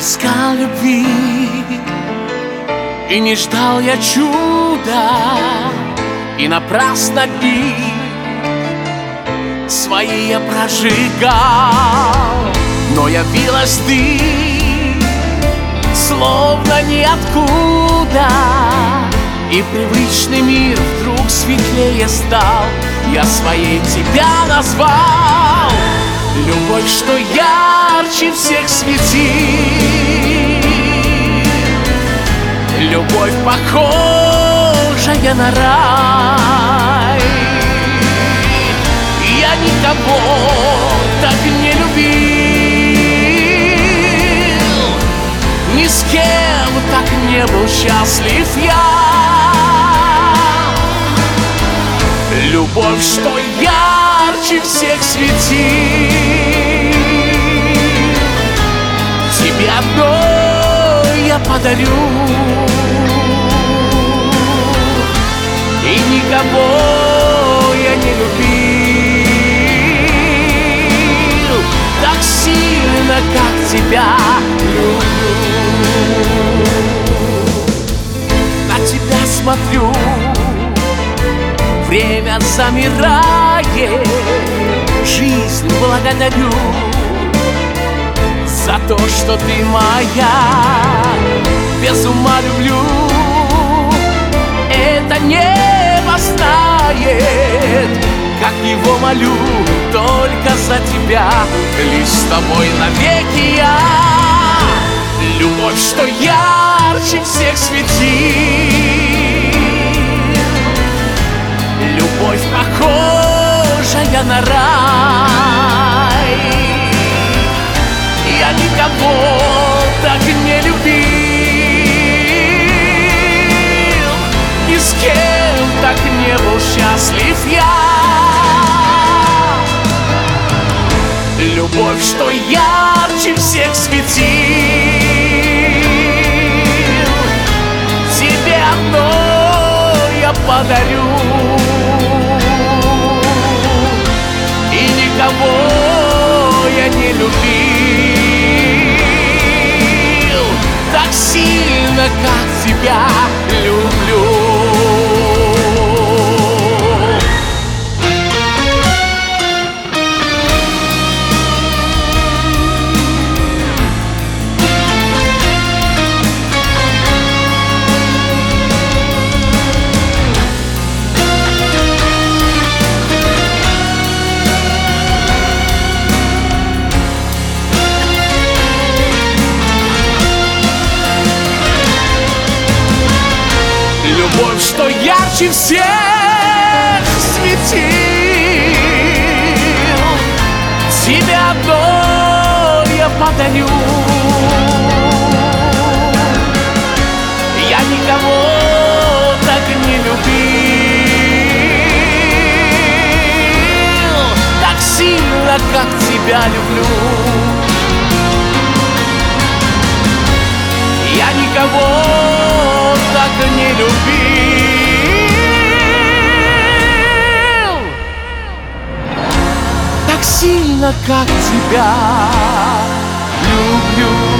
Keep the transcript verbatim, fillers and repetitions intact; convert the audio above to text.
искал любви, и не ждал я чуда, и напрасно дни свои я прожигал. Но явилась ты, словно ниоткуда, и привычный мир вдруг светлее стал. Я своей тебя назвал, любовь, что ярче всех светил, любовь, похожая на рай. Я никого так не любил, ни с кем так не был счастлив я. Любовь, что ярче всех светил, тебе одной я подарю, и никого я не любил так сильно, как тебя люблю. На тебя смотрю, время замирает, жизнь благодарю за то, что ты моя. Без ума люблю, это небо знает, как его молю, только за тебя, лишь с тобой навеки я. Любовь, что ярче всех светил, любовь, похожая на рай. Я никого так не любил, ни с кем так не был счастлив я. Любовь, что ярче всех светил, тебе одной я подарю, и никого я не любил так сильно, как тебя люблю. Любовь, что ярче всех светил, тебе одной я подарю. Я никого так не любил так сильно, как тебя люблю. Я никого так не любил так сильно, как тебя люблю.